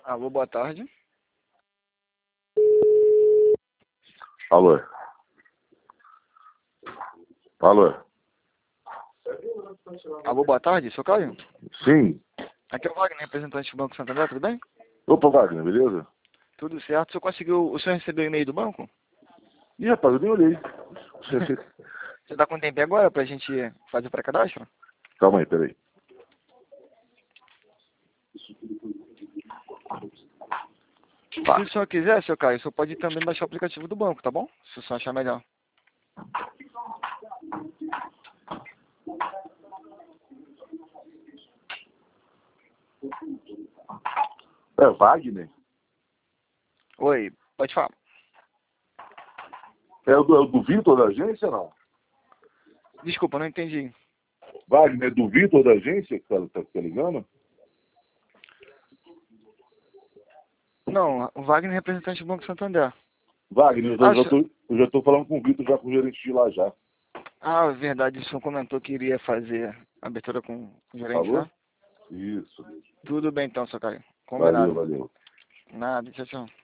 Alô, boa tarde. Alô? Alô? Alô, boa tarde, seu Caio? Sim. Aqui é o Wagner, representante do Banco Santander, tudo bem? Opa, Wagner, beleza? Tudo certo. O senhor recebeu o e-mail do banco? Ih, rapaz, eu nem olhei. Você tá com tempo agora pra gente fazer o pré-cadastro? Calma aí, peraí. Tá. Se o senhor quiser, seu Caio, o senhor pode também baixar o aplicativo do banco, tá bom? Se o senhor achar melhor. É Wagner? Oi, pode falar. É o do Vitor da agência, não? Desculpa, não entendi. Wagner, é do Vitor da agência que tá ligando? Não, o Wagner é representante do Banco Santander. Wagner, Ah, eu já tô falando com o Vitor, já com o gerente de lá já. verdade, o senhor comentou que iria fazer a abertura com o gerente, Falou? né? Isso. Tudo bem então, seu Caio. Valeu, Combinado. valeu. Nada, tchau, tchau.